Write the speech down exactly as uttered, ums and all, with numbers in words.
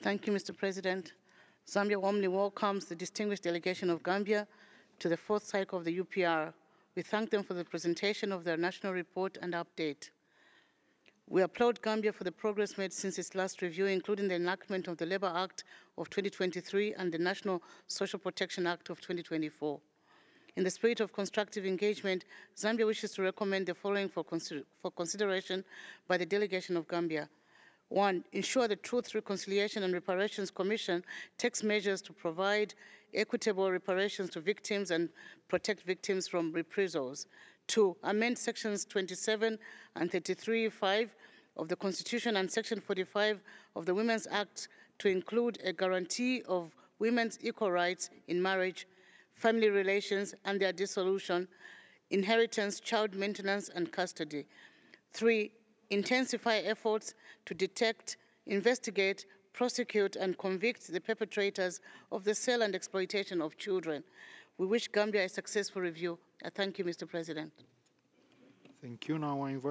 Thank you, Mister President. Zambia warmly welcomes the distinguished delegation of Gambia to the fourth cycle of the U P R. We thank them for the presentation of their national report and update. We applaud Gambia for the progress made since its last review, including the enactment of the Labour Act of twenty twenty-three and the National Social Protection Act of twenty twenty-four. In the spirit of constructive engagement, Zambia wishes to recommend the following for, consider for consideration by the delegation of Gambia. One, ensure the Truth, Reconciliation and Reparations Commission takes measures to provide equitable reparations to victims and protect victims from reprisals. Two, amend sections twenty-seven and thirty-three point five of the Constitution and section forty-five of the Women's Act to include a guarantee of women's equal rights in marriage, family relations and their dissolution, inheritance, child maintenance and custody. Three, intensify efforts to detect, investigate, prosecute, and convict the perpetrators of the sale and exploitation of children. We wish Gambia a successful review. I thank you, Mister President. Thank you. Now I invite